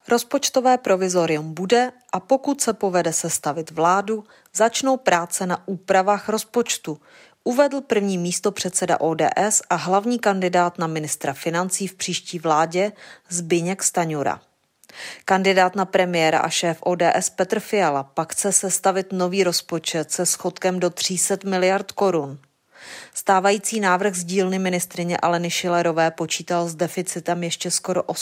Rozpočtové provizorium bude a pokud se povede sestavit vládu, začnou práce na úpravách rozpočtu, uvedl první místopředseda ODS a hlavní kandidát na ministra financí v příští vládě Zbyněk Stanjura. Kandidát na premiéra a šéf ODS Petr Fiala pak chce sestavit nový rozpočet se schodkem do 300 miliard korun. Stávající návrh z dílny ministryně Aleny Schillerové počítal s deficitem ještě skoro o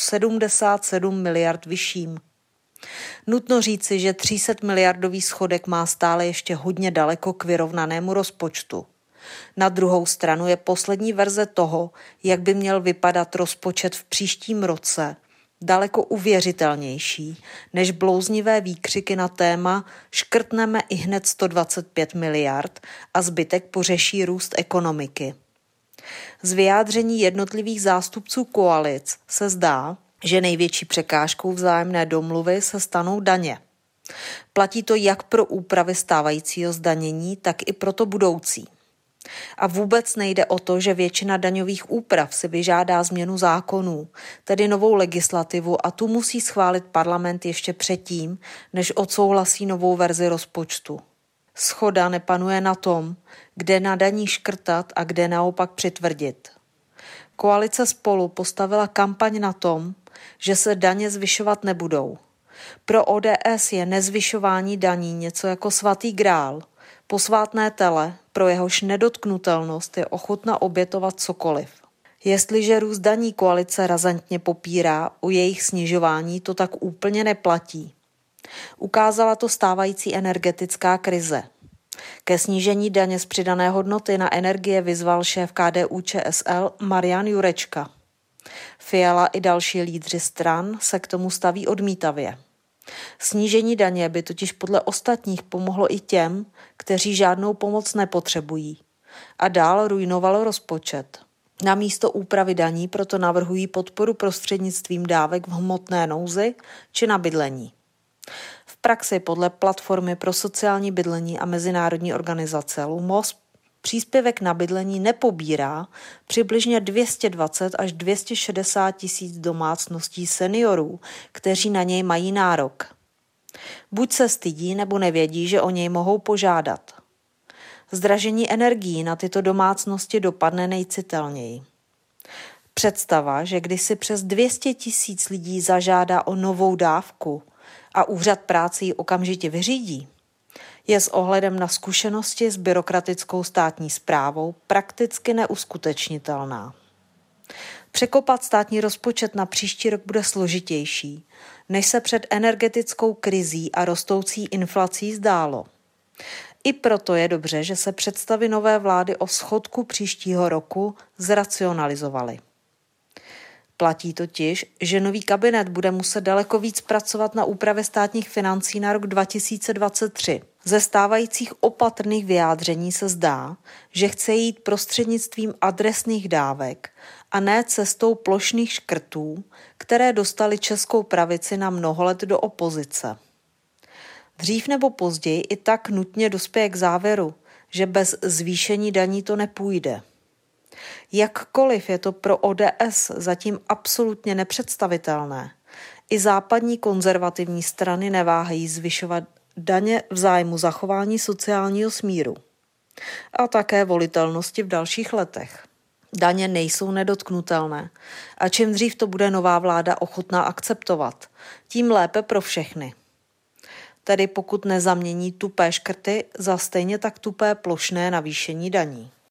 77 miliard vyšším. Nutno říci, že 300 miliardový schodek má stále ještě hodně daleko k vyrovnanému rozpočtu. Na druhou stranu je poslední verze toho, jak by měl vypadat rozpočet v příštím roce, daleko uvěřitelnější než blouznivé výkřiky na téma škrtneme ihned 125 miliard a zbytek pořeší růst ekonomiky. Z vyjádření jednotlivých zástupců koalic se zdá, že největší překážkou vzájemné domluvy se stanou daně. Platí to jak pro úpravy stávajícího zdanění, tak i pro to budoucí. A vůbec nejde o to, že většina daňových úprav si vyžádá změnu zákonů, tedy novou legislativu a tu musí schválit parlament ještě předtím, než odsouhlasí novou verzi rozpočtu. Shoda nepanuje na tom, kde na daní škrtat a kde naopak přitvrdit. Koalice Spolu postavila kampaň na tom, že se daně zvyšovat nebudou. Pro ODS je nezvyšování daní něco jako svatý grál, posvátné tele, pro jehož nedotknutelnost je ochotna obětovat cokoliv. Jestliže růst daní koalice razantně popírá, u jejich snižování to tak úplně neplatí. Ukázala to stávající energetická krize. Ke snížení daně z přidané hodnoty na energie vyzval šéf KDU-ČSL Marian Jurečka. Fiala i další lídři stran se k tomu staví odmítavě. Snížení daně by totiž podle ostatních pomohlo i těm, kteří žádnou pomoc nepotřebují. A dál ruinovalo rozpočet. Namísto úpravy daní proto navrhují podporu prostřednictvím dávek v hmotné nouzi či na bydlení. V praxi podle Platformy pro sociální bydlení a mezinárodní organizace LUMOS příspěvek na bydlení nepobírá přibližně 220 až 260 tisíc domácností seniorů, kteří na něj mají nárok. Buď se stydí, nebo nevědí, že o něj mohou požádat. Zdražení energií na tyto domácnosti dopadne nejcitelněji. Představa, že když si přes 200 tisíc lidí zažádá o novou dávku a úřad práce ji okamžitě vyřídí, je s ohledem na zkušenosti s byrokratickou státní správou prakticky neuskutečnitelná. Překopat státní rozpočet na příští rok bude složitější, než se před energetickou krizí a rostoucí inflací zdálo. I proto je dobře, že se představy nové vlády o schodku příštího roku zracionalizovaly. Platí totiž, že nový kabinet bude muset daleko víc pracovat na úpravě státních financí na rok 2023. Ze stávajících opatrných vyjádření se zdá, že chce jít prostřednictvím adresných dávek a ne cestou plošných škrtů, které dostaly českou pravici na mnoho let do opozice. Dřív nebo později i tak nutně dospěje k závěru, že bez zvýšení daní to nepůjde. Jakkoliv je to pro ODS zatím absolutně nepředstavitelné, i západní konzervativní strany neváhají zvyšovat daně v zájmu zachování sociálního smíru a také volitelnosti v dalších letech. Daně nejsou nedotknutelné a čím dřív to bude nová vláda ochotná akceptovat, tím lépe pro všechny. Tedy pokud nezamění tupé škrty za stejně tak tupé plošné navýšení daní.